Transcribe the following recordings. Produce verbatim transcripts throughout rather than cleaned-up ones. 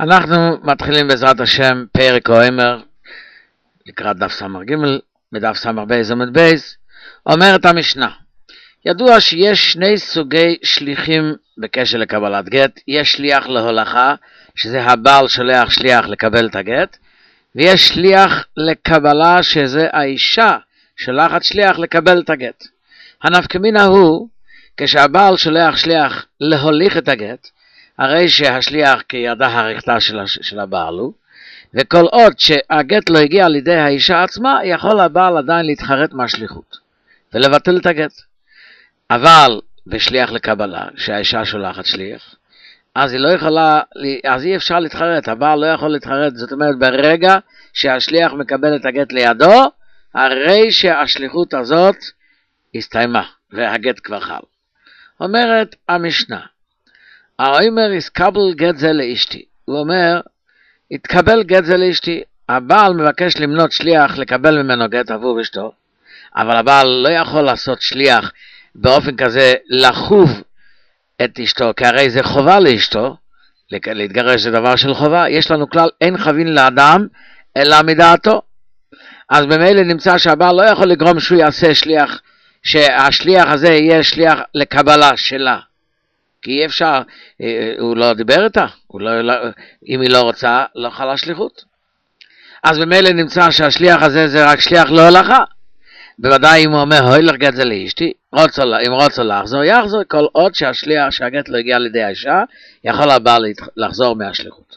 אנחנו מתחילים בעזרת השם פרק האומר לקראת דף סמר ג' בדף סמר בייז עמוד בייז. אומרת המשנה, ידוע שיש שני סוגי שליחים בקשר לקבלת גט. יש שליח להולכה, שזה הבעל שולח שליח לקבל את הגט, ויש שליח לקבלה, שזה האישה שולחת שליח לקבל את הגט. הנפקמינה הוא, כשהבעל שולח שליח להוליך את הגט, הרי שהשליח כידה הריכתה של, של הבעל הוא, וכל עוד שהגט לא הגיע לידי האישה עצמה, יכול הבעל עדיין להתחרט מהשליחות ולבטל את הגט. אבל בשליח לקבלה, שהאישה שולחת שליח, אז היא לא יכולה, אז אי אפשר להתחרט, הבעל לא יכול להתחרט. זאת אומרת, ברגע שהשליח מקבל את הגט לידו, הרי שהשליחות הזאת הסתיימה והגט כבר חל. אומרת המשנה, האומר יסקבל גט זה לאשתי. הוא אומר, התקבל גט זה לאשתי. הבעל מבקש למנות שליח לקבל ממנו גט עבור אשתו, אבל הבעל לא יכול לעשות שליח באופן כזה לחוב את אשתו, כי הרי זה חובה לאשתו, להתגרש זה דבר של חובה. יש לנו כלל, אין חבין לאדם אלא מדעתו. אז במילא נמצא שהבעל לא יכול לגרום שהוא יעשה שליח, שהשליח הזה יהיה שליח לקבלה שלה, כי אי אפשר, הוא לא דיבר איתה, הוא לא, לא, אם היא לא רוצה, לא חלה שליחות. אז במילא נמצא שהשליח הזה זה רק שליח להולכה. בוודאי אם הוא אומר, הולך גט זה לאשתי, רוצה, אם רוצה לחזור, יחזור, כל עוד שהשליח, שהגט לא הגיע לידי האישה, יכול הבעל לחזור מהשליחות.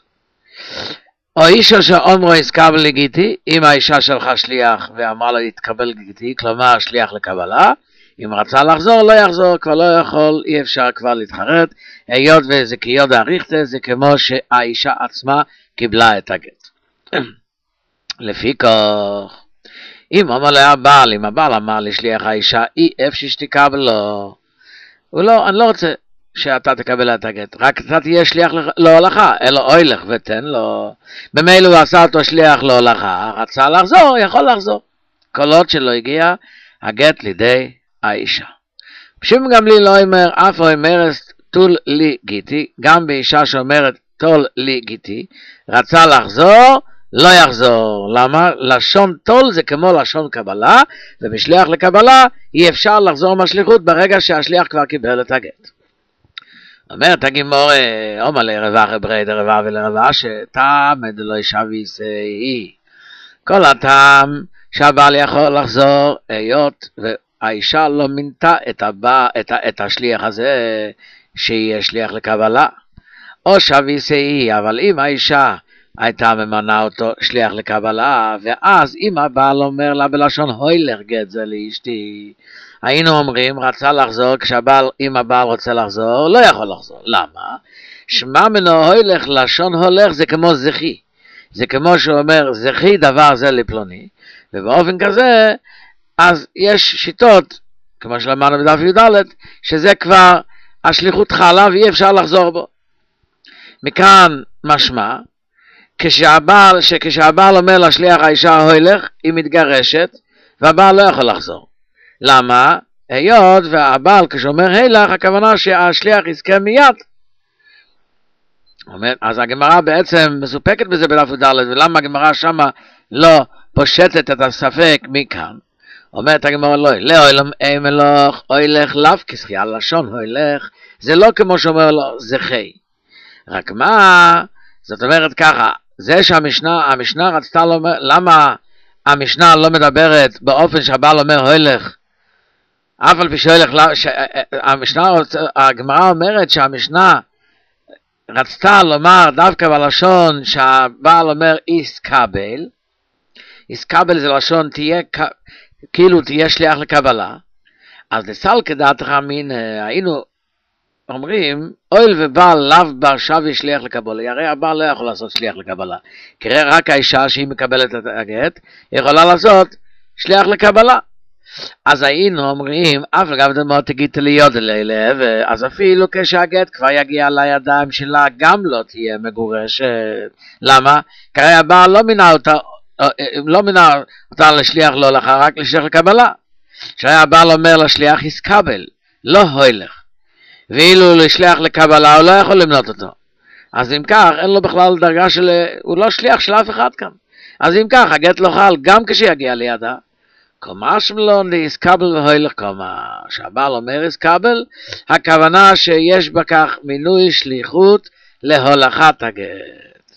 או אישה שאומרו יסקבל לגיטי, אם האישה שלחה שליח ואמרה לו יתקבל לגיטי, כלומר שליח לקבלה, אם רצה לחזור לא יחזור, כבר לא יכול, אי אפשר כבר להתחרט, היות וזה כיוד הריכתה, זה כמו שהאישה עצמה קיבלה את הגט. לפי כך, אם אמר לה הבעל, אם הבעל אמר לשליח האישה, אי אף שתקבל לו, הוא לא, אני לא רוצה שאתה תקבל את הגט, רק אתה תהיה שליח להולכה, אלא אוילך ותן לו. במילא הוא עשה אותו שליח להולכה, רצה לחזור, יכול לחזור, כל עוד שלא הגיע הגט לידי האישה. בשום גמליאל לא אומר, אף אומרת תול לי גיטי, גם באישה שאומרת תול לי גיטי, רצה לחזור, לא יחזור. למה? לשון תול זה כמו לשון קבלה, ובשליח לקבלה אי אפשר לחזור מהשליחות ברגע שהשליח כבר קיבל את הגט. אומרת הגימור, אומר לרווה ברי דרווה ולרווה, שטעם דלא שבי שאי. כל הטעם שהבעל יכול לחזור, היות והאישה לא מינתה את, הבא, את, את השליח הזה שיהיה שליח לקבלה. או שבי שאי, אבל אם האישה הייתה ממנה אותו שליח לקבלה, ואז אם הבעל אומר לה בלשון הולך גט זה לאשתי, היינו אומרים רצה לחזור, כשהבעל, אם הבעל רוצה לחזור, לא יכול לחזור. למה? שמע מנו הולך, לשון הולך זה כמו זכי. זה כמו שהוא אומר זכי דבר זה לפלוני, ובאופן כזה, אז יש שיטות, כמו שלמדנו בדף י"ד, שזה כבר השליחות חלה ואי אפשר לחזור בו. מכאן משמע, כשהבעל, שכשהבעל אומר לשליח האישה הולך, היא מתגרשת, והבעל לא יכול לחזור. למה? היות והבעל כשאומר הילך, הכוונה שהשליח יזכה מיד. אז הגמרא בעצם מסופקת בזה בדף י"ד, ולמה הגמרא שמה לא פושטת את הספק מכאן? אומרת הגמרא לא, לאוילם אמלוך, הולך לאו כסחי, הלשון הולך, זה לא כמו שאומר לו זכי. רק מה? זאת אומרת ככה, זה שהמשנה, המשנה רצתה לומר, למה המשנה לא מדברת באופן שהבעל אומר הולך, אף על פי שהולך, המשנה, הגמרא אומרת שהמשנה רצתה לומר דווקא בלשון שהבעל אומר איסקבל, איסקבל זה לשון תהיה, כאילו תהיה שליח לקבלה, אז לסל כדעתך מין, היינו אומרים, אויל ובעל לאו בר שבי שליח לקבלה, הרי הבעל לא יכול לעשות שליח לקבלה, כי רק האישה שהיא מקבלת את הגט, יכולה לעשות שליח לקבלה. אז היינו אומרים, אף לגב דמות תגיד להיות אליו, אז אפילו כשהגט כבר יגיע לידיים שלה, גם לא תהיה מגורשת. למה? כי הרי הבעל לא מינה אותה, לא מינה אותה לשליח לא לך, רק לשליח לקבלה. שהרי הבעל אומר לשליח יסקבל, לא הולך. ואילו לשליח לקבלה הוא לא יכול למנות אותו. אז אם כך, אין לו בכלל דרגה של, הוא לא שליח של אף אחד כאן. אז אם כך, הגט לא חל גם כשיגיע לידה. קומה שמלון להסקבל והוילך קומה. שהבעל אומר הסקבל, הכוונה שיש בכך מינוי שליחות להולכת הגט.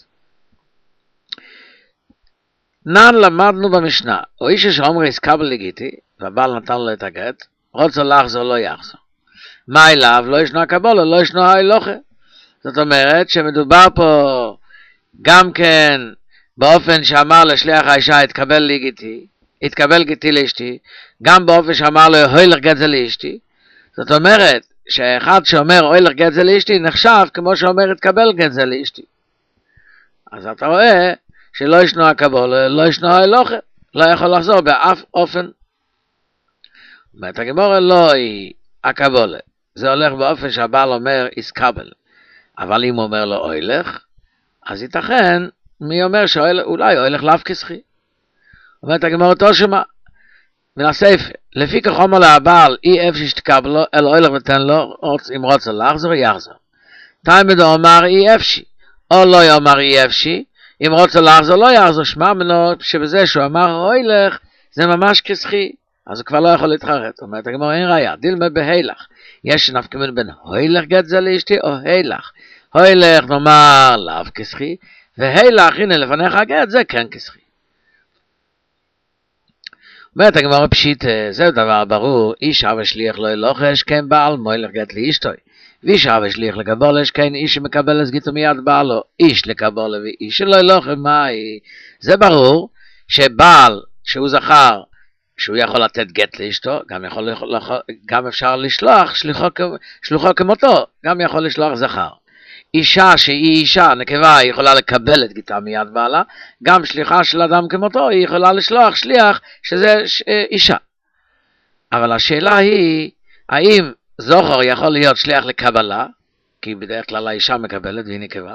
נן למדנו במשנה, או איש שאומר הסקבל לגיטי, והבעל נתן לו את הגט, רוצה לחזור לא יחזור. מה אליו? לא ישנו הקבולה, לא ישנו ההילוכה. זאת אומרת שמדובר פה גם כן באופן שאמר לשליח האישה התקבל לי גיטי, התקבל גיטי לאשתי, גם באופן שאמר לו הוילך גט זה לאשתי. זאת אומרת שאחד שאומר הוילך גט זה לאשתי נחשב כמו שאומר התקבל גט זה לאשתי. אז אתה רואה שלא ישנו הקבולה, לא ישנו ההילוכה, לא יכול לחזור באף אופן. אומרת הגמרא לא היא הקבולה, זה הולך באופן שהבעל אומר יסקבל. אבל אם הוא אומר לו אוילך, אז ייתכן, מי אומר שאולי אוילך לאו כסחי. אומרת הגמרא אותו שמה, מן הספר, לפי כך אומר להבעל, אי אפשר שתקבל לו, אלא אוילך ותן לו, אם רוצה לחזור, יחזור. תלמיד אומר אי אפשי, או לא יאמר אי אפשי, אם רוצה לחזור, לא יחזור, שמע ממנו שבזה שהוא אמר אוילך, זה ממש כסחי, אז הוא כבר לא יכול להתחרט. אומרת הגמרא אין ראיה, דילמה בהילך. יש נפקא מינה בין הוילך גט זה לאשתי או הילך. הוילך נאמר לאו כסחי, והילך הנה לפניך גט זה כן כסחי. אומרת הגמרא פשיט, זה דבר ברור, איש אבא שליח לא ילוחש כן בעל מוילך גט לאשתוי. ואיש אבא שליח לקבולש כן איש שמקבל הסגיתו מיד בעלו. איש לקבולה ואיש שלא ילוחש מהי. זה ברור שבעל שהוא זכר שהוא יכול לתת גט לאשתו, גם, יכול, גם אפשר לשלוח שלוחו, שלוחו כמותו, גם יכול לשלוח זכר. אישה שהיא אישה, נקבה, היא יכולה לקבל את גיתה מיד בעלה, גם שליחה של אדם כמותו, היא יכולה לשלוח שליח שזה אישה. אבל השאלה היא, האם זוכר יכול להיות שליח לקבלה, כי בדרך כלל האישה מקבלת והיא נקבה,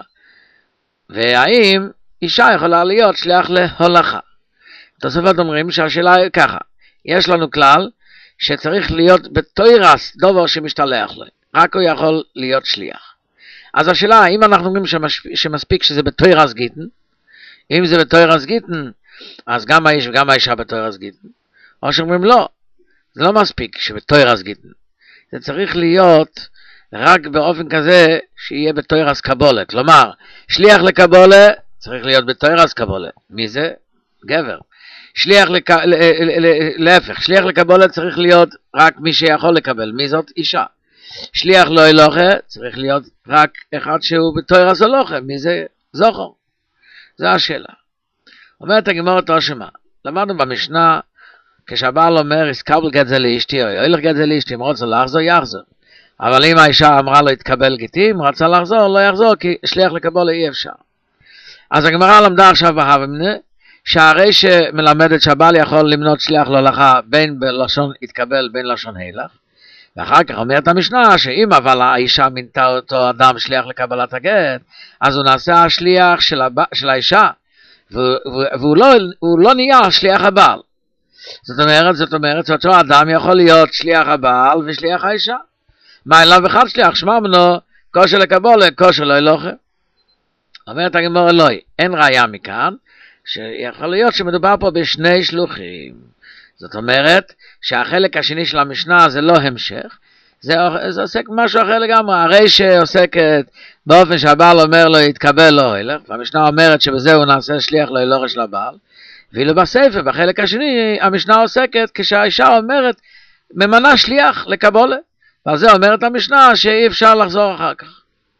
והאם אישה יכולה להיות שליח להולכה. תוספות אומרים שהשאלה היא ככה, יש לנו כלל שצריך להיות בתוירס דבר שמשתלח לו, רק הוא יכול להיות שליח. אז השאלה, אם אנחנו אומרים שמספיק, שמספיק שזה בתוירס גיטן, אם זה בתוירס גיטן, אז גם האיש וגם האישה בתוירס גיטן, או שאומרים לא, זה לא מספיק שבתוירס גיטן, זה צריך להיות רק באופן כזה שיהיה בתוירס קבולה, כלומר, שליח לקבולה צריך להיות בתוירס קבולה, מי זה? גבר. שליח לק... להפך, שליח לקבולה צריך להיות רק מי שיכול לקבל, מי זאת? אישה. שליח לא הילוכה צריך להיות רק אחד שהוא בתוירס הולוכה, מי זה? זוכר. זו השאלה. אומרת הגמרא אותו שמה, למדנו במשנה, כשהבעל אומר, הסקבל גט זה לאשתי, או הילך גט זה לאשתי, אם רוצה לחזור, יחזור. אבל אם האישה אמרה לו, התקבל גיטי, אם רצה לחזור, לא יחזור, כי שליח לקבולה אי אפשר. אז הגמרא למדה עכשיו בהבמנה, שהרי שמלמדת שהבעל יכול למנות שליח להולכה בין בלשון התקבל בין לשון הילך, ואחר כך אומרת המשנה שאם אבל האישה מינתה אותו אדם שליח לקבלת הגט, אז הוא נעשה השליח של, הב... של האישה, והוא לא, הוא לא נהיה שליח הבעל. זאת אומרת, זאת אומרת, שאותו אדם יכול להיות שליח הבעל ושליח האישה. מה אליו אחד שליח? שמע ממנו, כושר לקבולה, כושר לא ילוכה. אומרת הגמרא אלוהי, אין ראיה מכאן, שיכול להיות שמדובר פה בשני שלוחים. זאת אומרת שהחלק השני של המשנה זה לא המשך, זה, זה עוסק משהו אחר לגמרי. הרי שעוסקת באופן שהבעל אומר לו יתקבל לא הילך, והמשנה אומרת שבזה הוא נעשה שליח לא הילוך של הבעל, ואילו בספר בחלק השני המשנה עוסקת כשהאישה אומרת ממנה שליח לקבולה, ועל זה אומרת המשנה שאי אפשר לחזור אחר כך.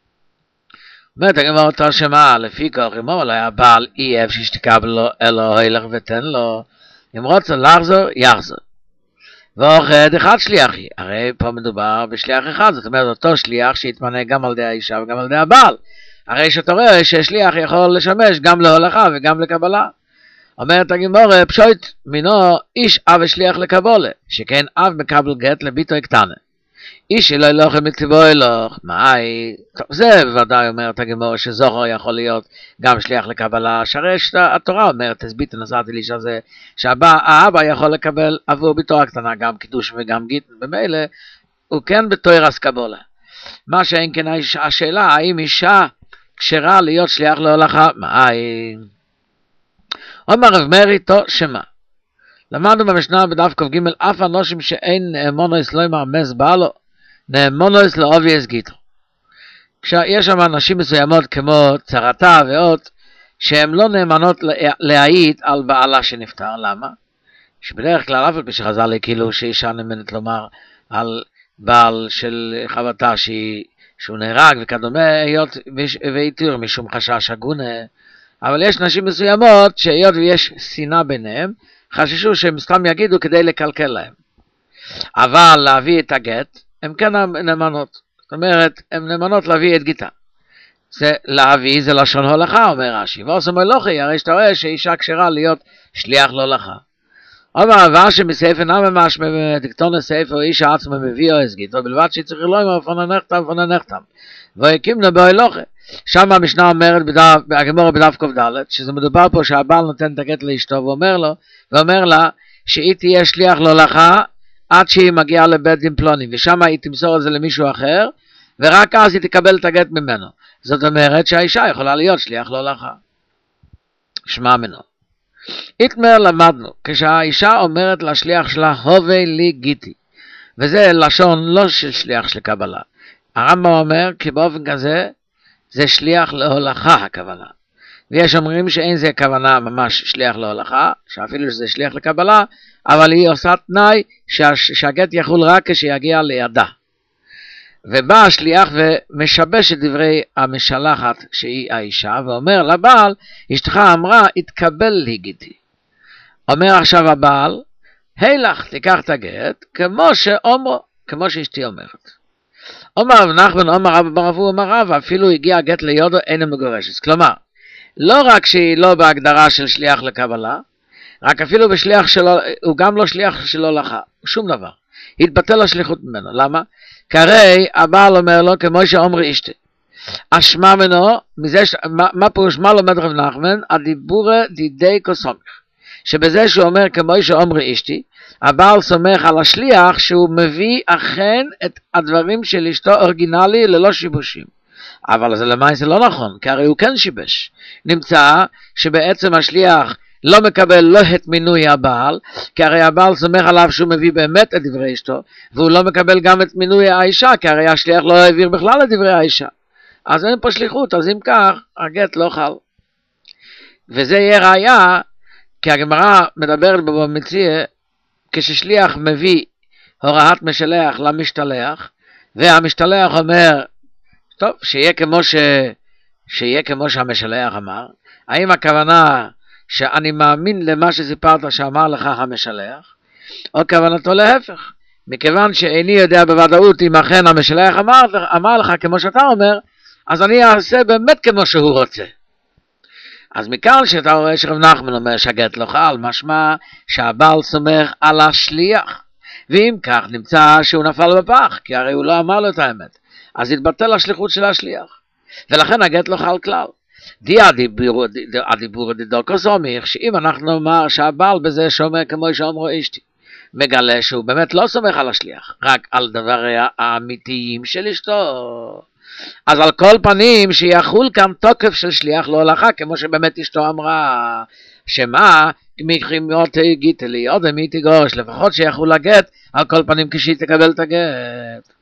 אומרת הגמרא אותו שמה, לפי כך אמר לו הבעל אי אפשר שתקבל לו אלא הילך ותן לו, אם רוצה לחזור יחזור. ואוחד אחד שליחי, הרי פה מדובר בשליח אחד, זאת אומרת אותו שליח שיתמנה גם על ידי האישה וגם על ידי הבעל. הרי שאתה רואה ששליח יכול לשמש גם להולכה וגם לקבלה. אומרת הגמרא פשוט מינו איש אב שליח לקבולה, שכן אב מקבל גט לביתו קטנה. איש שלא ילוך מצבו ילוך, מהי? טוב, זה בוודאי אומרת הגמרא שזוכר יכול להיות גם שליח לקבלה, שהרי התורה אומרת, תסבית נסעתי לאיש הזה, שהאבא יכול לקבל עבור ביתו הקטנה גם קידוש וגם גיטין, במילא הוא כן בתוירס קבולה. מה שאין כן השאלה, האם אישה, כשרה להיות שליח להולכה? מאין? אומר רב מאיר איתו שמה? למדנו במשנה בדף ק"ג, אף אנושים שאין נאמונוס לא ימרמז בעלו, נאמונוס לא אובייס גיטו. כשיש שם אנשים מסוימות כמו צרתה ועוד, שהן לא נאמנות להעיד על בעלה שנפטר. למה? שבדרך כלל אף על פי שחז"ל כאילו שאישה נאמנת לומר על בעל של חבטה שהיא, שהוא נהרג וכדומה, היות והתיר משום חשש הגונה, אבל יש נשים מסוימות שהיות ויש שנאה ביניהם, חששו שהם סתם יגידו כדי לקלקל להם. אבל להביא את הגט, הם כן נאמנות. זאת אומרת, הם נאמנות להביא את גיטה. זה להביא, זה לשון הולכה, אומר רש"י. ועושה מלוכי, הרי שאתה רואה שאישה כשרה להיות שליח להולכה. אבל העבר שמספר נא ממש בתקטון הספר, איש העצמה מביא או הסגיתו, בלבד שצריך לא עם אופן נחתם, אופן נחתם. והקים נבוא אלוכה. שם המשנה אומרת, הגמרא בדף ק"ד, שזה מדובר פה שהבעל נותן את הגט לאשתו, ואומר לו, ואומר לה, שהיא תהיה שליח להולכה, עד שהיא מגיעה לבית דין פלוני, ושם היא תמסור את זה למישהו אחר, ורק אז היא תקבל את הגט ממנו. זאת אומרת שהאישה יכולה להיות שליח להולכה. שמע מנו. איתמר למדנו, כשהאישה אומרת לשליח שלה, הווי לי גיטי, וזה לשון לא של שליח של קבלה. הרמב"ם אומר כי באופן כזה, זה שליח להולכה הכוונה. ויש אומרים שאין זה כוונה ממש שליח להולכה, שאפילו שזה שליח לקבלה, אבל היא עושה תנאי שה, שהגט יחול רק כשיגיע לידה. ובא השליח ומשבש את דברי המשלחת שהיא האישה, ואומר לבעל, אשתך אמרה, התקבל לי גיטי. אומר עכשיו הבעל, הילך תיקח את הגט, כמו שאומרו, כמו שאשתי אומרת. אומר רב נחמן, אומר רב בר אבו, אומר רב, אפילו הגיע הגט ליודו, אינו מגורשת. כלומר, לא רק שהיא לא בהגדרה של שליח לקבלה, רק אפילו בשליח שלו, הוא גם לא שליח של הולכה, שום דבר. התבטל השליחות ממנו. למה? כי הרי הבעל אומר לו, כמו שאומרי אשתי. אשמה ממנו, מזה ש... מה, מה פירוש מה לומד רב נחמן? הדיבורה דידי כסומך. שבזה שהוא אומר, כמו שאומרי אשתי, הבעל סומך על השליח שהוא מביא אכן את הדברים של אשתו אורגינלי ללא שיבושים. אבל זה למעשה לא נכון, כי הרי הוא כן שיבש. נמצא שבעצם השליח לא מקבל לא את מינוי הבעל, כי הרי הבעל סומך עליו שהוא מביא באמת את דברי אשתו, והוא לא מקבל גם את מינוי האישה, כי הרי השליח לא העביר בכלל את דברי האישה. אז אין פה שליחות, אז אם כך, הגט לא חל. וזה יהיה ראיה, כי הגמרא מדברת בבבא מציעא, כששליח מביא הוראת משלח למשתלח, והמשתלח אומר, טוב, שיהיה כמו, ש... שיהיה כמו שהמשלח אמר, האם הכוונה שאני מאמין למה שסיפרת שאמר לך המשלח, או כוונתו להפך, מכיוון שאיני יודע בוודאות אם אכן המשלח אמר, אמר לך כמו שאתה אומר, אז אני אעשה באמת כמו שהוא רוצה. אז מכאן שאתה רואה שרב נחמן אומר שהגט לא חל, משמע שהבעל סומך על השליח, ואם כך נמצא שהוא נפל בפח, כי הרי הוא לא אמר לו את האמת, אז התבטל השליחות של השליח, ולכן הגט לא חל כלל. די הדיבור, הדיבור דידוקו סומך, שאם אנחנו נאמר שהבעל בזה שאומר כמו שאומרו אשתי, מגלה שהוא באמת לא סומך על השליח, רק על דברי האמיתיים של אשתו. אז על כל פנים שיחול כאן תוקף של שליח להולכה, כמו שבאמת אשתו אמרה, שמה, מחימות גיטי לי, עוד מי תגורש, לפחות שיחול הגט, על כל פנים כשהיא תקבל את הגט.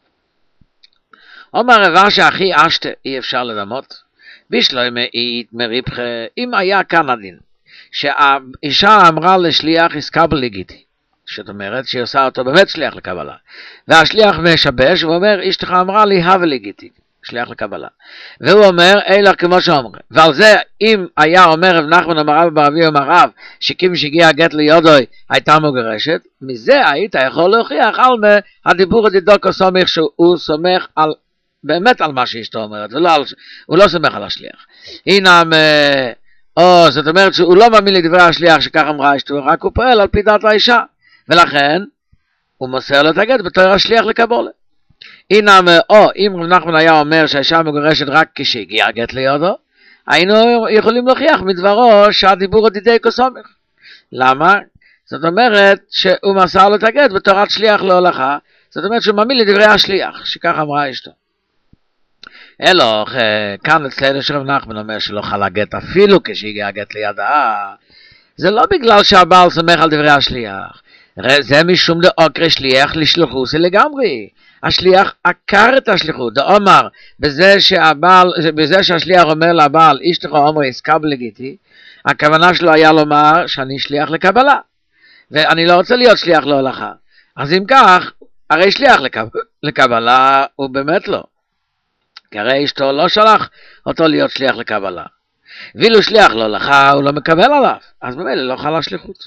אומר רבא שהכי אשתה אי אפשר לדמות, בשלוי מאית מריבחה, אם היה כאן הדין, שהאישה אמרה לשליח הסקבל לי גיטי, זאת אומרת שהיא עושה אותו באמת שליח לקבלה, והשליח משבש ואומר, אשתך אמרה לי הווה לי גיטי, שליח לקבלה, והוא אומר, אילך כמו שאומרים, ועל זה אם היה אומר רב נחמן אמר רב בר אבי אמר רב, שכיוון שהגיע הגט ליודוי הייתה מגורשת, מזה היית יכול להוכיח על מה הדיבור הדידוקו סומך שהוא סומך על באמת על מה שאשתו אומרת, ולא על, הוא לא סומך על השליח. הנה, או, זאת אומרת שהוא לא מאמין לדברי השליח שכך אמרה אשתו, רק הוא פועל על פי דעת האישה, ולכן הוא מוסר לו את הגט בתור השליח לקבולה. הנה, או, אם רב נחמן היה אומר שהאישה מגורשת רק כשהגיע הגט ליודו, היינו יכולים להוכיח מדברו שהדיבור הדידי כסומך. למה? זאת אומרת שהוא מסר לו את הגט בתורת שליח להולכה, זאת אומרת שהוא מאמין לדברי השליח, שכך אמרה אשתו. אלא, כאן אצלנו שרב נחמן אומר שלא חל הגט אפילו כשהגיע הגט לידה. זה לא בגלל שהבעל סומך על דברי השליח. זה משום דאוקרי שליח לשלחוסי לגמרי. השליח עקר את השליחות. דאמר, בזה שהבעל, בזה שהשליח אומר לבעל, אשתך אומר עסקה בלגיטי, הכוונה שלו היה לומר שאני שליח לקבלה. ואני לא רוצה להיות שליח להולכה. אז אם כך, הרי שליח לקב... לקבלה הוא באמת לא. כי הרי אשתו לא שלח אותו להיות שליח לקבלה. ואילו שליח להולכה הוא לא מקבל עליו. אז במילא לא חלה שליחות.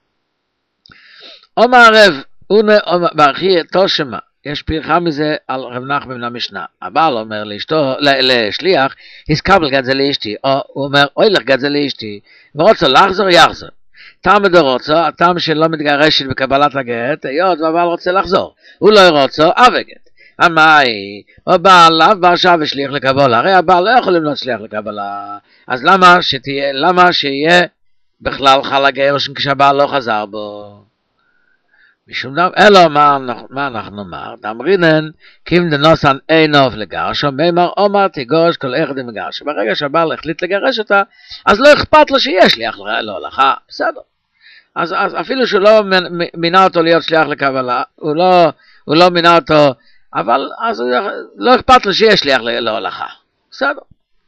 אומר הרב, באחי תושמה, יש פרחה מזה על רב נחמן מן המשנה. הבעל אומר לאשתו, לשליח, הסקבל גד זה לאשתי, או הוא אומר, אוי לך גד זה לאשתי, ורוצה לחזור, יחזור. טעם דורוצו, הטעם שלא מתגרשת בקבלת הגט, היות והבעל רוצה לחזור. הוא לא רוצה, אב הגט. המאי, הבעל לאו בר שעה ושליח לקבלה, הרי הבעל לא יכול למנות שליח לקבלה, אז למה שתהיה, למה שיהיה בכלל חל הגירושין כשהבעל לא חזר בו? משום דבר, אלא מה, מה אנחנו אומר? דאמרינן, קים דנוסן אינוב לגרשו, מימר אומר תיגורש כל אחד מגרש. ברגע שהבעל החליט לגרש אותה, אז לא אכפת לו שיש שליח להולכה, בסדר. אז, אז אפילו שהוא לא מינה אותו להיות שליח לקבלה, הוא לא, הוא לא מינה אותו, אבל אז לא אכפת לו שיש שליח להולכה, בסדר.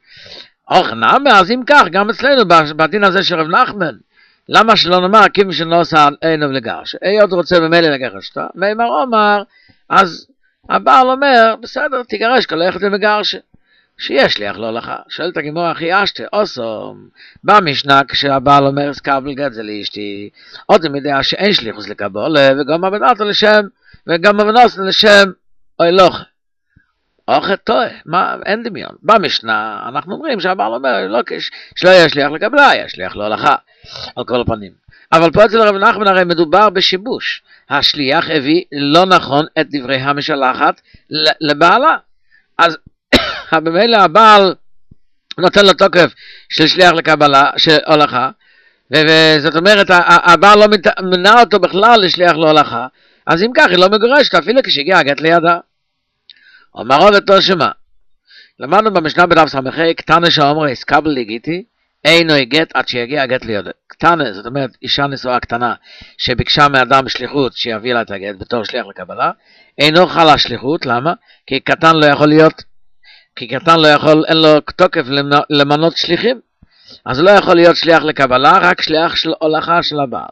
אך נאמר, אז אם כך, גם אצלנו בדין הזה של רב נחמן, למה שלא נאמר, כיוון שנוסן אינוב לגרש? היות רוצה במילא לגרש אותה, מימר אומר, אז הבעל אומר, בסדר, תגרש כל אחד ומגרש, שיש שליח להולכה. שואלת הגמרא, אחי אשתי, אוסום, במשנה כשהבעל אומר, סקבל גט זה לאשתי, עוד הם יודע שאין שליחוס לקבלה, וגם עבדתו לשם, וגם עבדתו לשם, אוי לוחה. אוכל טועה, מה, אין דמיון. במשנה אנחנו אומרים שהבעל אומר, לא, שלא יהיה שליח לקבלה, יהיה שליח להולכה, על כל הפנים. אבל פה אצל רב נחמן הרי מדובר בשיבוש. השליח הביא לא נכון את דברי המשלחת לבעלה. אז במילא הבעל נותן לו תוקף של שליח לקבלה, של הולכה, וזאת אומרת, הבעל לא מנה אותו בכלל לשליח להולכה, אז אם כך היא לא מגורשת, אפילו כשהגיע הגט לידה. אומר רב תושמה, למדנו במשנה בדף סמכי, קטנה שאומר הסקבל לגיטי, אינו הגט עד שיגיע הגט לידה. קטנה, זאת אומרת אישה נשואה קטנה, שביקשה מאדם שליחות שיביא לה את הגט בתור שליח לקבלה, אינו חלה שליחות, למה? כי קטן לא יכול להיות, כי קטן לא יכול, אין לו תוקף למנות שליחים, אז לא יכול להיות שליח לקבלה, רק שליח של הולכה של הבעל.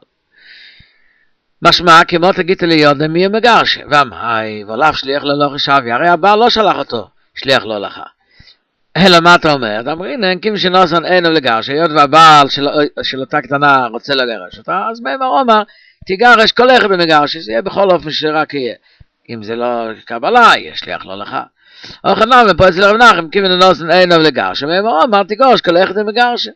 משמע, כמו תגיד לי יודם מי מגרש, ואמי, ולאף שליח ללא חשבי, הרי הבעל לא שלח אותו, שליח לא לך. אלא מה אתה אומר? אתה אומר, הנה, כים שנוסן אינו לגרש, היות והבעל של, של אותה קטנה רוצה לגרש אותה, אז מימר אומר, תגרש כל אחד במגרש, זה יהיה בכל אופן שרק יהיה. אם זה לא קבלה, יהיה שליח לא לך. או חנם, ופה אצל רב נחמן, כים שנוסן אינו לגרש, מימר אומר, תגרש כל אחד במגרש.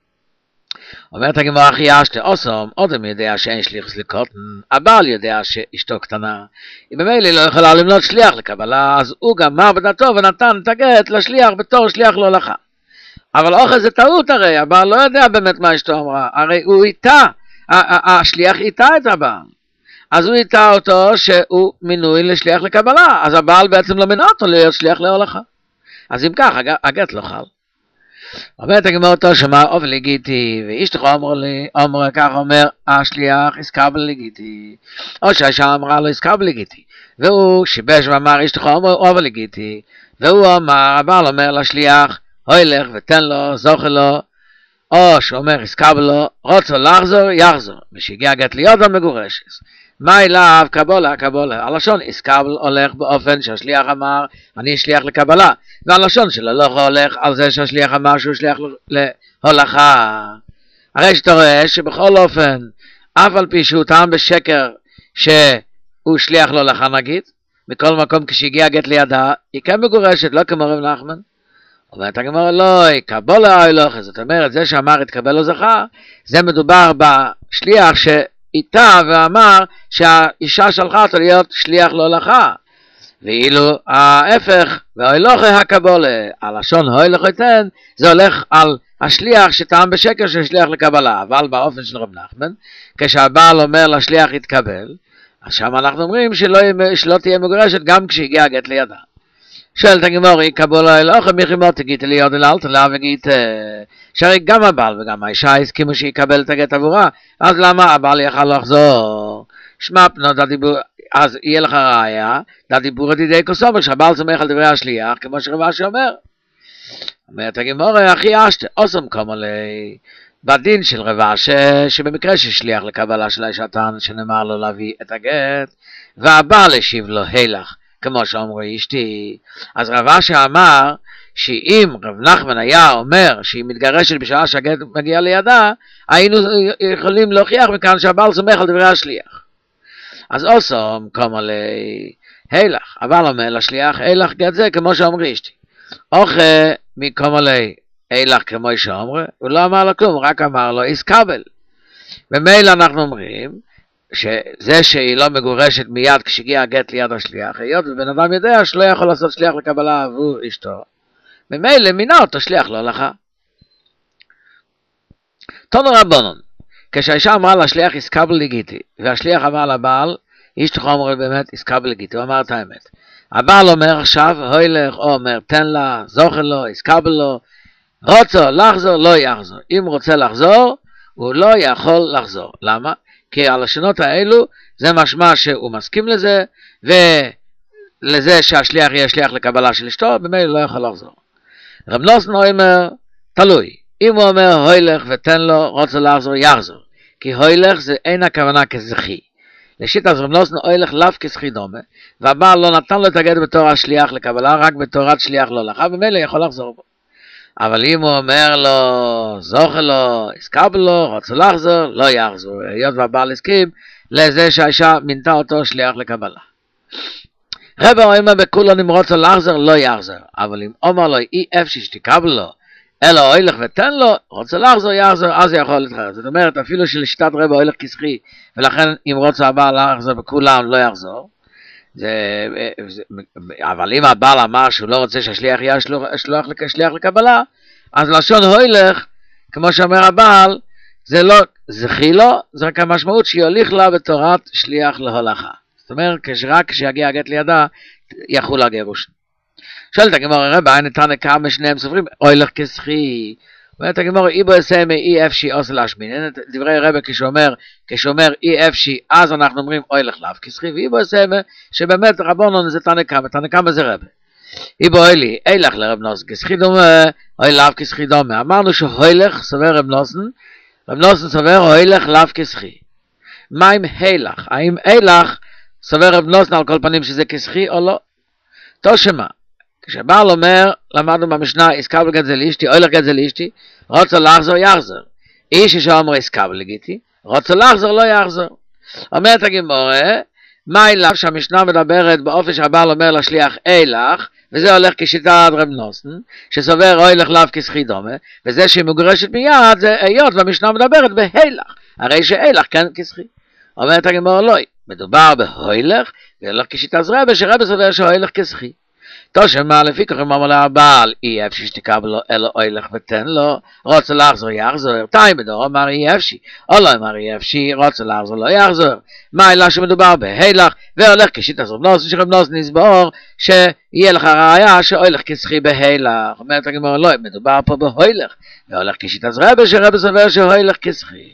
אומרת הגמרא, אחי אשתי אוסום, אודם יודע שאין שליחוס לקוטן, הבעל יודע שאשתו קטנה, היא במילא לא יכולה למנות שליח לקבלה, אז הוא גם מה בדתו ונתן את הגט לשליח בתור שליח להולכה. אבל אוכל זה טעות הרי, הבעל לא יודע באמת מה אשתו אמרה, הרי הוא איתה, השליח איתה את הבעל, אז הוא איתה אותו שהוא מינוי לשליח לקבלה, אז הבעל בעצם לא מינה אותו להיות שליח להולכה. אז אם כך, הגט לא חל. אומרת הגמרא אותו שמע אופן לגיטי, ואשתך אומר לי, אומר כך אומר, השליח הסקבל לגיטי, או שהאישה אמרה לו הסקבל לגיטי, והוא שיבש ואמר אשתך אומר אופן לגיטי, והוא אמר, הבעל אומר לשליח, הולך ותן לו, זוכה לו, או שאומר הסקבל לו, רוצה לחזור, יחזור, ושהגיע גט להיות המגורשת. מה אליו? קבולה, קבולה. הלשון הסקבל הולך באופן שהשליח אמר, אני שליח לקבלה. והלשון שלו לא הולך על זה שהשליח אמר שהוא שליח להולכה. הרי שאתה רואה שבכל אופן, אף על פי שהוא טעם בשקר שהוא שליח להולכה נגיד, מכל מקום כשהגיע גט לידה, היא כן מגורשת, לא כמו רב נחמן. אומרת הגמרא, לא, קבולה או לא, זאת אומרת, זה שאמר התקבל או זכה, זה מדובר בשליח ש... איתה ואמר שהאישה שלחה אותו להיות שליח להולכה, ואילו ההפך, וההולכה הקבולה, הלשון הולכה יתן, זה הולך על השליח שטעם בשקר של שליח לקבלה, אבל באופן של רב נחמן, כשהבעל אומר לשליח יתקבל, אז שם אנחנו אומרים שלא, שלא תהיה מגורשת גם כשהגיע הגט לידה. שואלת הגמור, יקבול אלוך, מיכימות תגיד לי עוד אל תלה וגית, שהרי גם הבעל וגם האישה הסכימו שיקבל את הגט עבורה, אז למה הבעל יכל לחזור? שמע פנות הדיבור, אז יהיה לך ראיה, לדיבור הדידי כוסובר, שהבעל סומך על דברי השליח, כמו שרבש אומר. אומרת הגמור, אחי אשת, עושם כמו לי, בדין של רבש, שבמקרה ששליח לקבלה של האישתן, שנאמר לו להביא את הגט, והבעל השיב לו הילך, כמו שאומרו אשתי. אז רבש אמר, שאם רב נחמן היה אומר שהיא מתגרשת בשעה שהגט מגיע לידה, היינו יכולים להוכיח מכאן שהבעל סומך על דברי השליח. אז עושם כמו לי הילך, הבעל אומר לשליח הילך גט זה כמו שאומרי אשתי. אוכה מקומו לי הילך כמו שאומרי, הוא לא אמר לו כלום, רק אמר לו איסקבל. במילא אנחנו אומרים שזה שהיא לא מגורשת מיד כשהגיע הגט ליד השליח, היות ובן אדם יודע שלא יכול לעשות שליח לקבלה עבור אשתו, במילא מינה אותו שליח להלכה. תנו רבונון, כשהאישה אמרה לשליח איסקבל לגיטי, והשליח אמר לבעל, אשתך אומרת באמת איסקבל לגיטי, הוא אמר את האמת. הבעל אומר עכשיו, הולך, או אומר תן לה, זוכל לו, איסקבל לו, רוצה לחזור, לא יחזור. אם רוצה לחזור, הוא לא יכול לחזור. למה? כי על השונות האלו, זה משמע שהוא מסכים לזה, ולזה שהשליח יהיה שליח לקבלה של אשתו, במילא לא יכול לחזור. רב נוסן אומר, תלוי. אם הוא אומר הולך ותן לו, רוצה לחזור, יחזור. כי הולך זה אין הכוונה כזכי. לשיט אז רב נוסן הולך לאו כזכי דומה, והבעל לא נתן לו את הגט בתור השליח לקבלה, רק בתורת שליח לא לך, במילא יכול לחזור בו. אבל אם הוא אומר לו, זוכה לו, איסקבל לו, רוצה לחזור, לא יחזור. היות והבעל הסכים לזה שהאישה מינתה אותו שליח לקבלה. רבי אומר בכולו אם רוצה לחזור, לא יחזור. אבל אם אומר לו, אי אפשר שתקבל לו, אלא הולך ותן לו, רוצה לחזור, יחזור, אז יכול להתחרט. זאת אומרת, אפילו שלשיטת רבי הולך כסחי, ולכן אם רוצה הבעל לחזור בכולם, לא יחזור. זה, זה, אבל אם הבעל אמר שהוא לא רוצה שהשליח יהיה שלוח, שלוח, שליח לקבלה, אז לשון הולך, כמו שאומר הבעל, זה לא זכי לו, זה רק המשמעות שיוליך לה בתורת שליח להולכה. זאת אומרת, רק כשיגיע הגט לידה, יחול הגירוש. שואלת הגמור, רבי, אין נתן כמה שניהם סופרים, הולך כסחי. אומרת הגמור, אי בו יסמי אי אפשי עושה להשמין. אין את דברי רבי כשאומר, כשאומר אי אפשי, אז אנחנו אומרים הולך לאו כסחי, ואי בו יסמי, שבאמת רבונון זה תנא קמא, תנא קמא זה רבי. אי בו אלי, הילך לרב נוסן, כסחי דומה, הולך לאו כסחי דומה. אמרנו שהולך סובר רב נוסן, רב נוסן סובר הולך לאו כסחי. מה עם הילך? האם הילך סובר רב נוסן על כל פנים שזה כסחי או לא? תושמה. כשבעל אומר, למדנו במשנה, איסקבל גט זה לאשתי, הולך גט זה לאשתי, רוצה לחזור, יחזור. איש שאומר איסקבל לגיטי, רוצה לחזור, לא יחזור. אומרת הגמורה, מה אליו שהמשנה מדברת באופן שהבעל אומר לשליח אילך, וזה הולך כשיטת רב נוסן, שסובר הולך לאו כסחי דומה, וזה שהיא מגורשת מיד, זה היות והמשנה מדברת בהילך, הרי שאילך כן כסחי. אומרת הגמורה, לא, מדובר בהולך, והולך כשיטת רבי, שרבי סובר שהולך כסחי. תושמה לפי כך אמר לבעל, אי אפשי שתקבל לו, אלא הולך ותן לו, רוצה לחזור יחזור, תאי בדור אמר אי אפשי, או לא אמר אי אפשי, רוצה לחזור לא יחזור. מה אלא שמדובר בהילך, והולך כשיטת רב נוסן, שרב נוסן נסבור, שיהיה לך ראיה שהולך כסחי בהילך. אומרת הגמרא, לא, מדובר פה בהולך, והולך כשיטת רבי, שרבי סובר שהולך כסחי.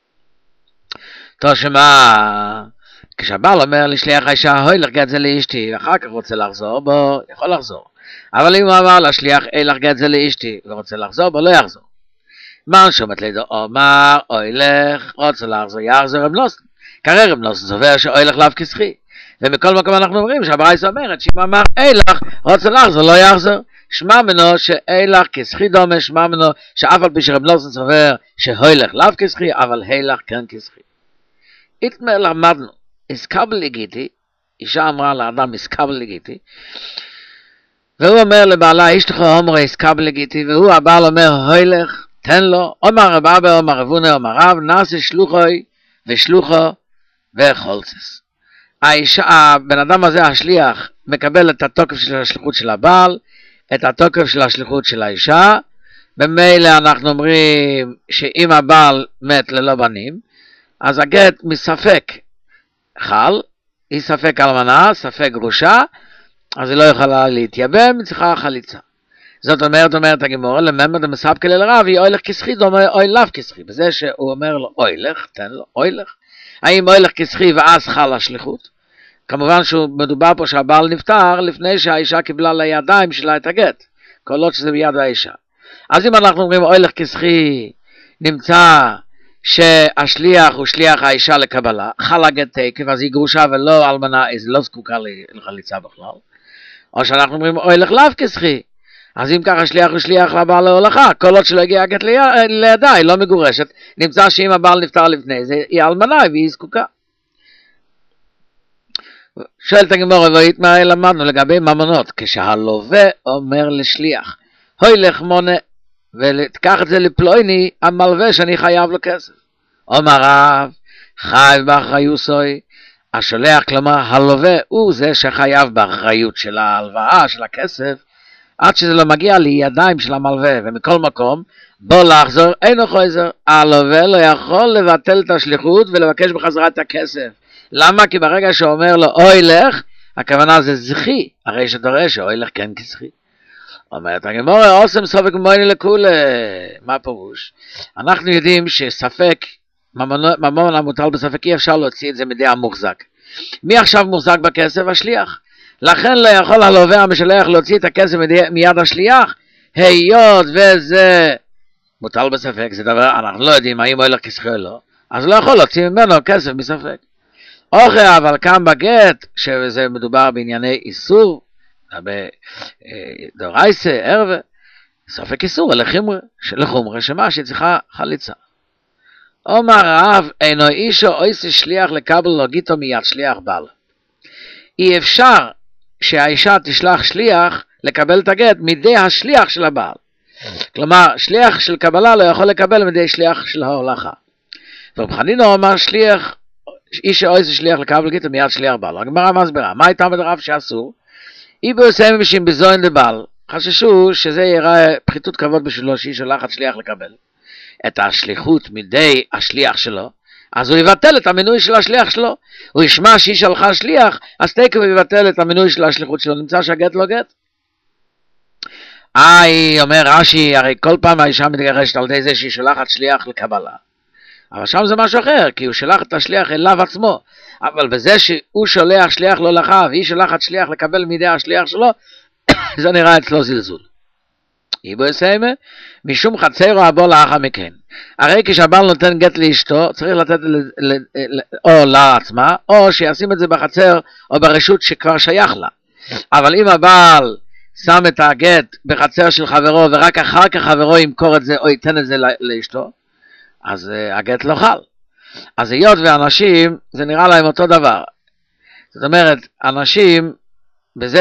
תושמה כשהבעל אומר לשליח האישה, הולך גט זה לאשתי, ואחר כך רוצה לחזור בו, יכול לחזור. אבל אם הוא אמר לשליח, הולך גט זה לאשתי, ורוצה לחזור בו, לא יחזור. מה שומת לידו, אומר, הולך, רוצה לחזור, יחזור רב נוסן. כרי רב נוסן סובר שהולך לאו כסחי. ומכל מקום אנחנו אומרים שהברייתא אומרת, שאם אמר, הולך, רוצה לחזור, לא יחזור. שמע מנו שהילך כסחי דומה, שמע מנו שאף על פי שרב נוסן סובר שהולך לאו כסחי, אבל הילך כן כסחי. איתמר למדנו. איסקבל לגיטי, אישה אמרה לאדם איסקבל לגיטי, והוא אומר לבעלה, אשתך אומר איסקבל לגיטי, והוא הבעל אומר, הולך, תן לו, אומר רב אבא, אומר רבונה, אומר רב, נעשה שלוחוי ושלוחו וחולצס. האישה, הבן אדם הזה, השליח, מקבל את התוקף של השליחות של הבעל, את התוקף של השליחות של האישה, במילא אנחנו אומרים שאם הבעל מת ללא בנים, אז הגט מספק, חל, היא ספק אלמנה, ספק גרושה, אז היא לא יכולה להתייבם, היא צריכה חליצה. זאת אומרת, אומרת הגמורה, לממד המספקל אל רב, היא אוילך כסחי, זה אומר אוי לאו כסחי. בזה שהוא אומר לו, אוילך, תן לו, אוילך. האם אוילך כסחי ואז חל השליחות? כמובן שמדובר פה שהבעל נפטר לפני שהאישה קיבלה לידיים שלה את הגט. כל עוד שזה ביד האישה. אז אם אנחנו אומרים אוילך כסחי, נמצא שהשליח הוא שליח האישה לקבלה, חל הגט תקף, אז היא גרושה ולא אלמנה, היא לא זקוקה לחליצה בכלל. או שאנחנו אומרים אוילך לאו כסחי, אז אם ככה שליח הוא שליח לבעל להולכה, כל עוד שלא הגיע הגט לידה, היא לא מגורשת, נמצא שאם הבעל נפטר לפני זה, היא אלמנה והיא זקוקה. שואלת הגמורה, מה למדנו לגבי ממונות? כשהלווה אומר לשליח, הוילך מונה, ותקח את זה לפלויני, המלווה שאני חייב לו כסף. אומר רב, חייב באחריותוי, השולח, כלומר הלווה, הוא זה שחייב באחריות של ההלוואה, של הכסף, עד שזה לא מגיע לידיים של המלווה, ומכל מקום, בוא לחזור, אינו חוזר, הלווה לא יכול לבטל את השליחות ולבקש בחזרה את הכסף. למה? כי ברגע שאומר לו אוי לך, הכוונה זה זכי, הרי שדורש שאוי לך כן כזכי. אומרת הגמורה, עושים סופק מויני לכולה, מה פירוש? אנחנו יודעים שספק, ממון המוטל בספק, אי אפשר להוציא את זה מידי המוחזק. מי עכשיו מוחזק בכסף? השליח. לכן לא יכול הלווה המשלח להוציא את הכסף מיד השליח, היות וזה מוטל בספק, זה דבר, אנחנו לא יודעים האם אוי לך כזכי או לא, אז לא יכול להוציא ממנו כסף מספק. אוכל, אבל כאן בגט, שזה מדובר בענייני איסור, בדורייסה, ערווה, ספק איסור, לחומרה, לחומרה שמה שצריכה חליצה. אומר רב, אינו אישו אויסי שליח לקבל לוגיתו מיד שליח בעל. אי אפשר שהאישה תשלח שליח לקבל את הגט מידי השליח של הבעל. כלומר, שליח של קבלה לא יכול לקבל מידי שליח של ההולכה. ורב חנינא אומר שליח, איש אויסי שליח לקבל גיטו מיד שליח בעל. הגמרא מסבירה, מה הייתה מדרב שאסור? אי בעושים בשם בזוין לבעל, חששו שזה יראה פחיתות כבוד בשבילו שהיא שולחת שליח לקבל את השליחות מידי השליח שלו, אז הוא יבטל את המינוי של השליח שלו. הוא ישמע שהיא שלחה שליח, אז תקף הוא יבטל את המינוי של השליחות שלו, נמצא שהגט לא גט. איי, אומר רש"י, הרי כל פעם האישה מתגרשת על ידי זה שהיא שולחת שליח לקבלה. אבל שם זה משהו אחר, כי הוא שלח את השליח אליו עצמו. אבל בזה שהוא שולח שליח לא לך, והיא שולחת שליח לקבל מידי השליח שלו, זה נראה אצלו זלזול. איבו יסיימה, משום חצרו הבוא לאחר מכן. הרי כשהבעל נותן גט לאשתו, צריך לתת ל, ל, ל, או לעצמה, או שישים את זה בחצר, או ברשות שכבר שייך לה. אבל אם הבעל שם את הגט בחצר של חברו, ורק אחר כך חברו ימכור את זה, או ייתן את זה לאשתו, אז uh, הגט לא חל. אז היות ואנשים, זה נראה להם אותו דבר. זאת אומרת, אנשים, בזה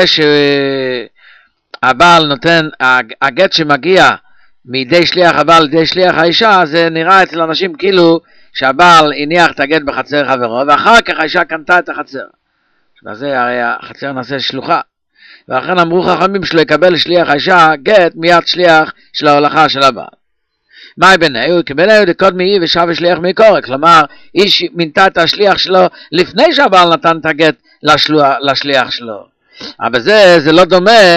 שהבעל נותן, הגט שמגיע מידי שליח הבעל לידי שליח האישה, זה נראה אצל אנשים כאילו שהבעל הניח את הגט בחצר חברו, ואחר כך האישה קנתה את החצר. וזה הרי החצר נעשה שלוחה. ואכן אמרו חכמים שלו יקבל שליח האישה גט מיד שליח של ההולכה של הבעל. מה ביניהו? כי ביניהו דקודמי היא ושב שליח מקורא, כלומר איש מינתה את השליח שלו לפני שהבעל נתן את הגט לשליח שלו. אבל זה, זה לא דומה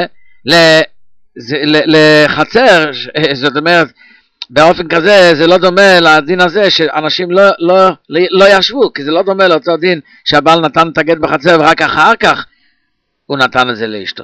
לחצר, זאת אומרת, באופן כזה זה לא דומה לדין הזה שאנשים לא, לא, לא ישבו, כי זה לא דומה לאותו דין שהבעל נתן את הגט בחצר ורק אחר כך הוא נתן את זה לאשתו.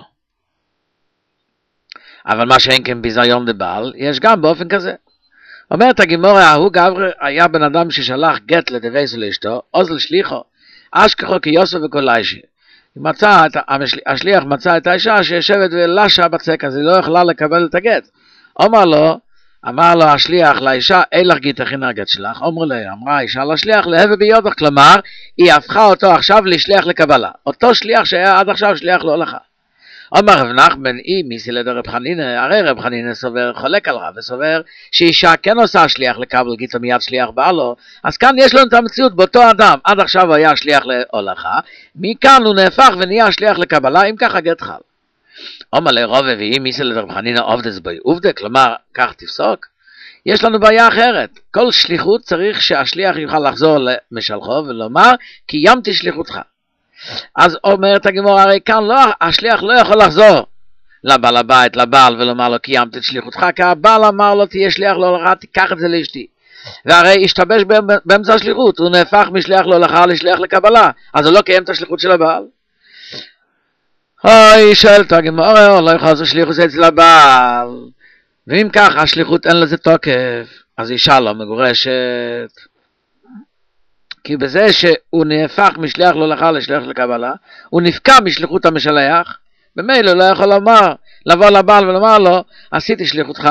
אבל מה שאין כן ביזיון לבעל, יש גם באופן כזה. אומרת הגמורה, ההוא גבר היה בן אדם ששלח גט לדבייס לאשתו, עוז לשליחו, אשכחו כיוסף וקוליישי. מצא את, השליח מצא את האישה שישבת ולשה בצק, אז היא לא יכלה לקבל את הגט. אומר לו, אמר לו השליח לאישה, אילך גית הכין הגט שלך. אומר לו, אמרה האישה לשליח, להווה ביודך, כלומר, היא הפכה אותו עכשיו לשליח לקבלה. אותו שליח שהיה עד עכשיו שליח להולכה. אומר רב נחמן, אי מיסי לידי רב חנינא, הרי רב חנינא סובר, חולק על רב, וסובר שאישה כן עושה שליח לקבל גיטו מיד שליח בעלו, אז כאן יש לנו את המציאות באותו אדם, עד עכשיו היה שליח להולכה, מכאן הוא נהפך ונהיה שליח לקבלה, אם ככה גט חל. אומר לרובה, ואי מיסי לידי רב חנינא עובדס בי עובדה, כלומר, כך תפסוק, יש לנו בעיה אחרת. כל שליחות צריך שהשליח יוכל לחזור למשלחו ולומר, כי ימתי שליחותך. אז אומרת הגמרא, הרי כאן לא, השליח לא יכול לחזור לבעל הבית, לבעל, ולומר לו, קיימת את שליחותך, כי הבעל אמר לו, תהיה שליח להולכה, תיקח את זה לאשתי. והרי השתבש באמצע השליחות, הוא נהפך משליח להולכה לשליח לקבלה, אז הוא לא קיים את השליחות של הבעל. אוי, שואלת הגמרא, לא יכול לעשות שליחות אצל הבעל. ואם כך, השליחות אין לזה תוקף, אז אישה לא מגורשת. כי בזה שהוא נהפך משליח להולכה לשליח לקבלה, הוא נפקע משליחות המשלח, במילא לא יכול לומר, לבוא לבעל ולומר לו, עשיתי שליחותך.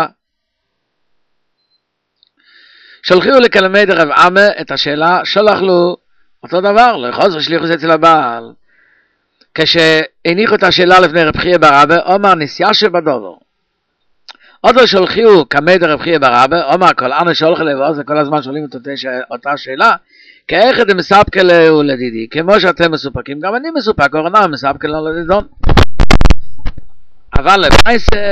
שלחיו לקלמי דרב עמה את השאלה, שולח לו אותו דבר, לא יכול לעשות שליחות אצל הבעל. כשהניחו את השאלה לפני רב חייא בר אבא, אומר נסיעה שבדובו. עוד לא שולחיו כמי דרב חייא בר אבא, אומר כל אנה שולח לבוא, זה כל הזמן שואלים את אותה שאלה, כאיך אתם מספק לו לדידי, כמו שאתם מסופקים, גם אני מסופק, אורנה מספק לו לדידון. אבל למעשה,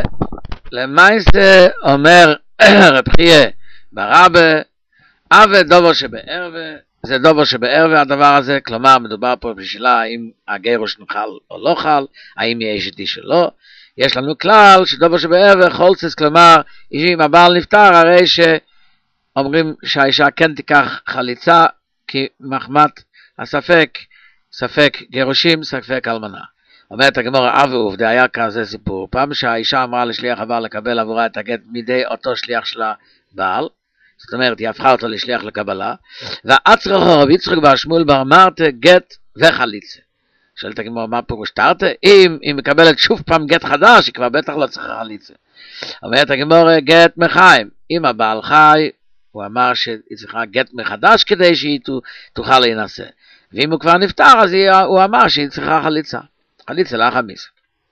למעשה אומר רב חייא בר אבא, אבה דובר שבערבה, זה דובר שבערבה הדבר הזה, כלומר מדובר פה בשאלה האם הגירוש נוכל או לא חל, האם יש את איש או לא. יש לנו כלל שדובר שבערבה חולצס, כלומר אם הבעל נפטר הרי שאומרים שהאישה כן תיקח חליצה, כי מחמת הספק, ספק גירושים, ספק אלמנה. אומרת הגמרא, אבי עובדה, היה כזה סיפור, פעם שהאישה אמרה לשליח הבעל לקבל עבורה את הגט מידי אותו שליח של הבעל, זאת אומרת, היא הפכה אותו לשליח לקבלה, ועצרו רב יצחק בר שמואל בר מרתא גט וחליצה. שואלת הגמרא, מה פירוש תרתא? אם היא מקבלת שוב פעם גט חדש, היא כבר בטח לא צריכה חליצה. אומרת הגמרא, גט מחיים. אם הבעל חי, הוא אמר שהיא צריכה גט מחדש כדי שהיא תוכל להינשא. ואם הוא כבר נפטר, אז הוא אמר שהיא צריכה חליצה. חליצה לאחר מיס.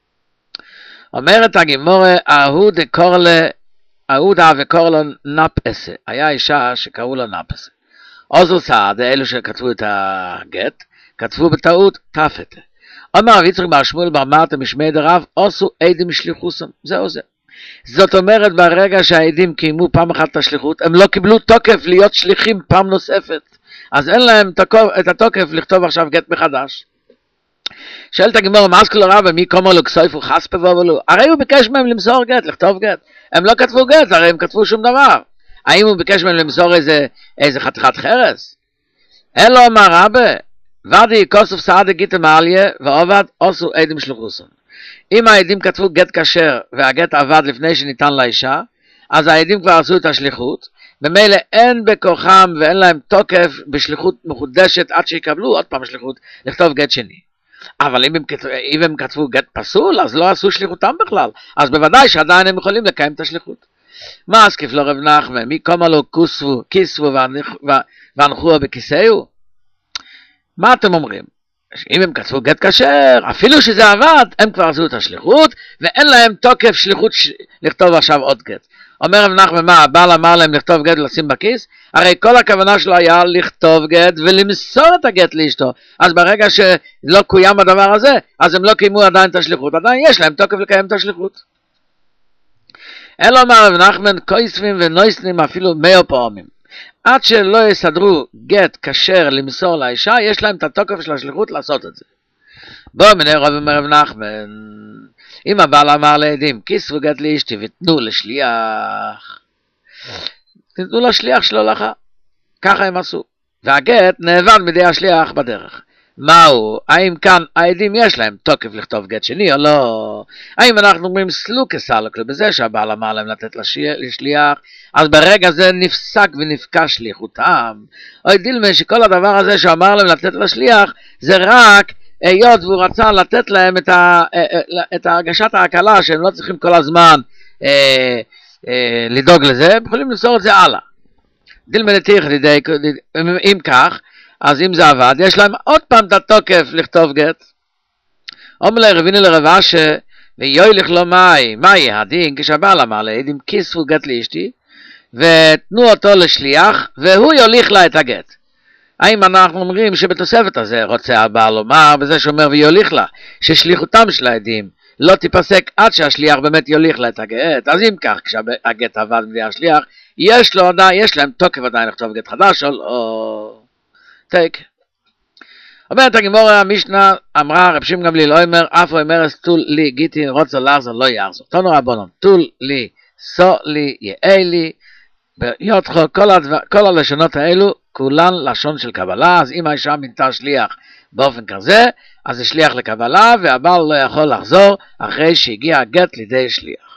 אומרת הגמרא, אהו דקורלה, אהודה וקורא לו נפסה, היה אישה שקראו לו נפסה. עוזר סעד, אלו שכתבו את הגט, כתבו בטעות תפת. אומר רב יצחק בר שמואל בר מרתא משמי דרב, עשו עדים שליחוסם, זהו זה. זאת אומרת, ברגע שהעדים קיימו פעם אחת את השליחות, הם לא קיבלו תוקף להיות שליחים פעם נוספת, אז אין להם את התוקף לכתוב עכשיו גט מחדש. שואלת הגמרא, מה אסכו לרב, מי קומו לו כסויפו חספה ובלו? הרי הוא ביקש מהם למסור גט, לכתוב גט. הם לא כתבו גט, הרי הם כתבו שום דבר. האם הוא ביקש מהם למסור איזה, איזה חתיכת חרס? אלו אמר רבה, ורדי כוסוף סעדה גיטה מעליה, ועובד עשו עדים שלוחוסם. אם העדים כתבו גט כשר, והגט עבד לפני שניתן לאישה, אז העדים כבר עשו את השליחות, במילא אין בכוחם ואין להם תוקף בשליחות מחודשת עד שיקבלו עוד פעם שליחות לכתוב גט שני. אבל אם הם, אם הם כתבו גט פסול, אז לא עשו שליחותם בכלל. אז בוודאי שעדיין הם יכולים לקיים את השליחות. מה אסקיף לו רב נחמן? מי קומה לו כוסבו, כיסבו והנחו בכיסאו? מה אתם אומרים? אם הם כתבו גט כשר, אפילו שזה עבד, הם כבר עשו את השליחות, ואין להם תוקף שליחות ש... לכתוב עכשיו עוד גט. אומר רב נחמן, מה, הבעל אמר להם לכתוב גט ולשים בכיס? הרי כל הכוונה שלו היה לכתוב גט ולמסור את הגט לאשתו. אז ברגע שלא קוים הדבר הזה, אז הם לא קיימו עדיין את השליחות. עדיין יש להם תוקף לקיים את השליחות. אלא אומר רב נחמן, כויסבים ונויסנים אפילו מאה פעמים. עד שלא יסדרו גט כשר למסור לאישה, יש להם את התוקף של השליחות לעשות את זה. בוא מנה רב אומר רב נחמן, אם הבעל אמר לעדים, כיסבו גט לאשתי ותנו לשליח, תתנו לשליח שלו לך, ככה הם עשו, והגט נאבד מידי השליח בדרך. מהו? האם כאן העדים יש להם תוקף לכתוב גט שני או לא? האם אנחנו אומרים סלוקה סלוקה בזה שהבעל אמר להם לתת לשליח, אז ברגע זה נפסק ונפקע שליחותם? או דילמה שכל הדבר הזה שאמר להם לתת לשליח זה רק היות והוא רצה לתת להם את, ה, את הרגשת ההקלה שהם לא צריכים כל הזמן אה, אה, לדאוג לזה, הם יכולים למסור את זה הלאה. דילמה נתיך לידי, אם כך, אז אם זה עבד, יש להם עוד פעם את התוקף לכתוב גט. אומר לה רבינו לרב אשר, ויוילך לו מאי, מאי הדין, כשהבעל אמר לעדים, כיספו גט לאשתי, ותנו אותו לשליח, והוא יוליך לה את הגט. האם אנחנו אומרים שבתוספת הזה רוצה הבעל לומר, בזה שאומר ויוליך לה, ששליחותם של העדים לא תיפסק עד שהשליח באמת יוליך לה את הגט, אז אם כך, כשהגט עבד מידי השליח, יש לו עדיין, יש להם תוקף עדיין לכתוב גט חדש, או לא. תק. אומרת הגמורה, המשנה אמרה, רב שמעון גמליאל אומר, אף אומרס תול לי גיטי רוצה לחזור לא יחזור. תנו רבנן, תול לי, סו לי, יאה לי, ויותחו, כל, הדבר, כל הלשונות האלו, כולן לשון של קבלה, אז אם האישה מינתה שליח באופן כזה, אז זה שליח לקבלה, והבעל לא יכול לחזור אחרי שהגיע הגט לידי שליח.